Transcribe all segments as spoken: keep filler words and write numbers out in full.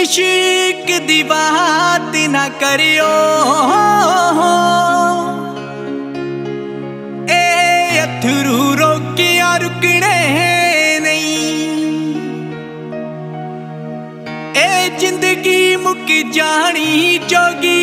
इश्क दी बात ना करियो, ए अथरू रोकिया रुकने नहीं। ए जिंदगी मुक जानी जोगी,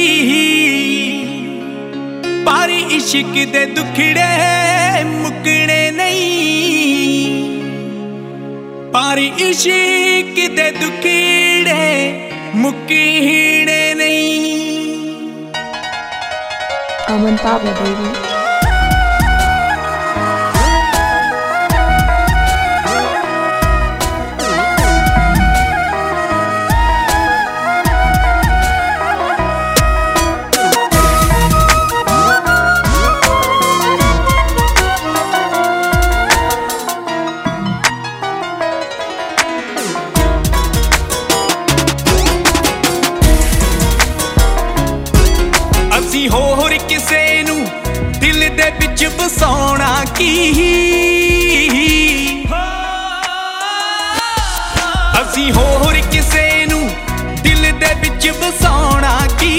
पर इश्क दे दुखड़े मुकने नहीं। पर इश्क दे दुखड़े मुकने नहीं। Aman Pablo, baby. असी होर किसे नू दिल दे विच बसाउणा की, असी होर किसे नू दिल दे विच बसाउणा की।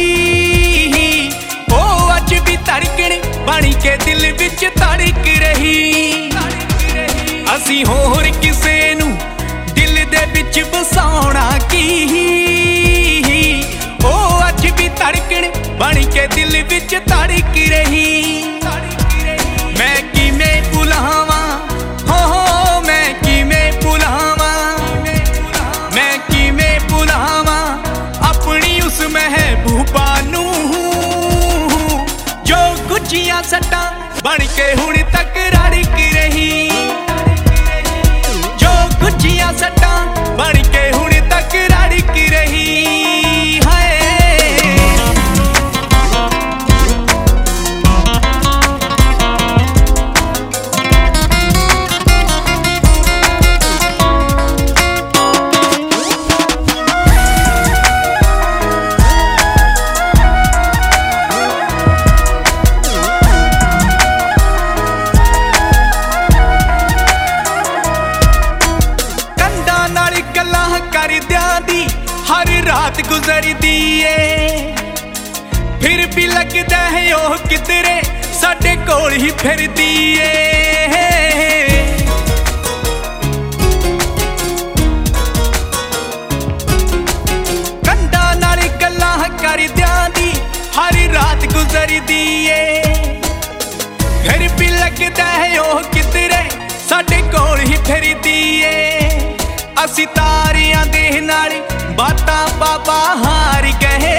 ओ अज भी धड़कन बन के दिल विच धड़क रही। असी होर किसे नू दिल दे विच बसाउणा की। ओ अज भी धड़कन बन के दिल विच धड़क रही। मैं किवें भुलावा, हो हो मैं किवें भुलावा, मैं किवें भुलावा अपनी उस महबूबा नू, जो गुझिया सट्टां बन के हुण तक रड़क रही। जो गुझिया सट्टां बन के हुण तक रड़क रही। हर रात गुजरदी है, फिर भी लगदा है ओ किधरे साडे कोल ही फिरदी है। कंधा नाल गल्लां करदियां दी हर रात गुजरदी है, फिर भी लगदा है ओ किधरे साडे कोल ही फिरदी है। असी तारियां दे नाल बातां बाबा हार गए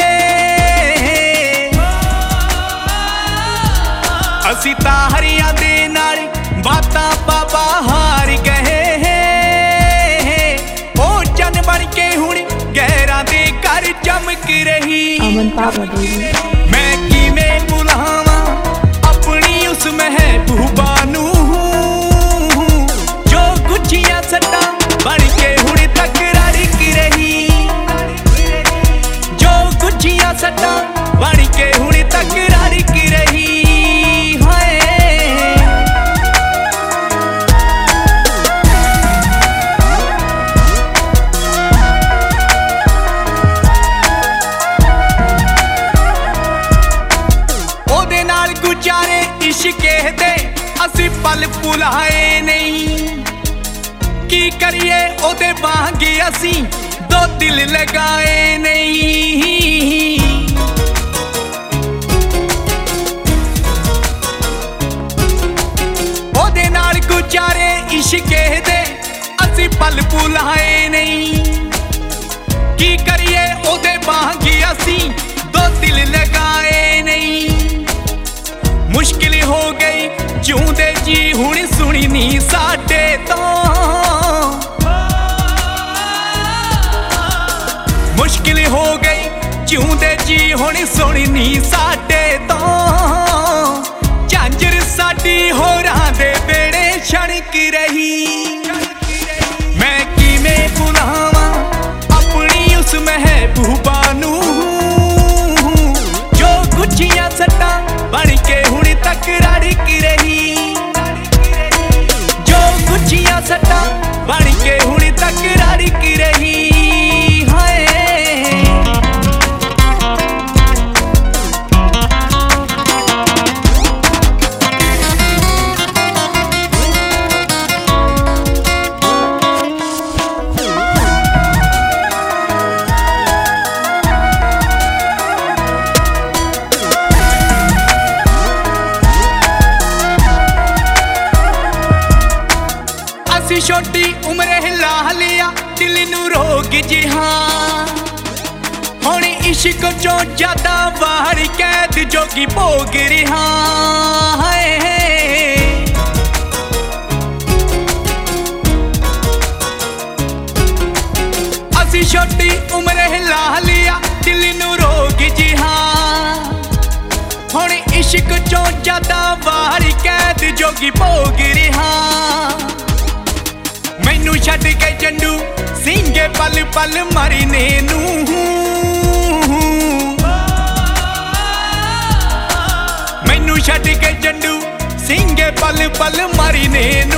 हैं। असी तारियां दे नाल बातां बाबा हार गए हैं। ओ चन बन के हुण गैरां दे घर चमक रही। Aman Pablo, baby. मैं किवें भुलावा अपनी उस महबूबा नू, जो गुझिया सट्टां बन के हुण तक रड़क रही। जो गुझिया सट्टां बन के हुण तक रड़क रही। हाय ओदे नाल गुजारे इश्के दे असी पल भुलाए नहीं। की करिए ओदे वांगे असी दो दिल लगाए नहीं। ओदे नाल गुजारे इश्के दे असी पल भुलाए नहीं। की करिए ओदे वांगे असी दो दिल लगाए नहीं। मुश्किल हो गई जिउंदे जी हुण सुनी नी साडे तो। मुश्किल हो गई जिउंदे जी हुण सुनी साडे तो। झांजर साडी होरां दे बेड़े छणक रही। मैं किवें भुलावा अपनी उस महबूबा नू, जो गुझिया सट्टां बन के हुण तक रड़क रही। जो गुझिया सट्टां बन के हुण तक रड़क रही। हाँ छोटी उम्र हिला लिया दिल नू रोग जी हाँ हुण इश्क चो ज्यादा बाहर कैद जोगी भोग रहा है। असी छोटी उम्र हिला लिया दिल नू रोग जी हाँ हुण इश्क चो ज्यादा बाहर कैद जोगी भोग रहा। मैनू छड्ड के चंडू सिंगे पल पल मरने नू मैनू छड्ड के चंडू सिंगे पल पल मरने नू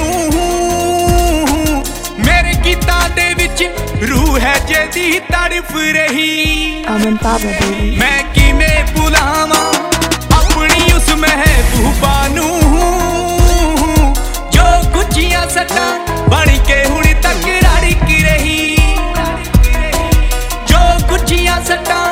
मेरे गीतां दे विच रूह है जेदी तड़फ रही। अमन पाबा बेबी मैं किवें भुलावां अपनी उस महबूबा नू जो गुझियां सट्टां बन के हुण तक रड़क रही जो गुझियां सट्टां